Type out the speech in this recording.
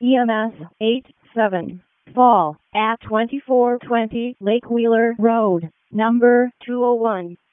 EMS 87. Fall at 2420 Lake Wheeler Road, number 201.